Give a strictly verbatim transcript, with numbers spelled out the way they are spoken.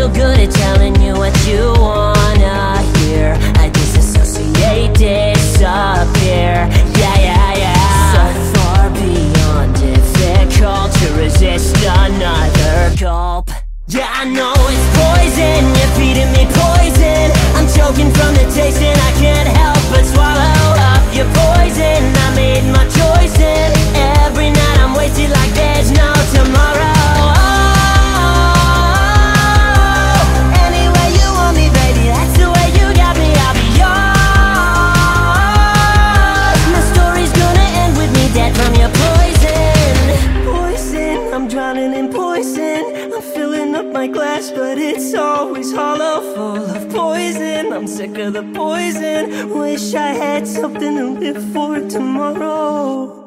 real good at telling you what you wanna hear. I disassociate, disappear. Yeah, yeah, yeah. So far beyond difficult to resist another gulp. Yeah, I know it's poison, you're feeding me poison. I'm choking from the taste and I can't help but swallow up your poison. I made my choice and every night I'm wasted like there's no tomorrow. My glass, but it's always hollow, full of poison. I'm sick of the poison. Wish I had something to live for tomorrow.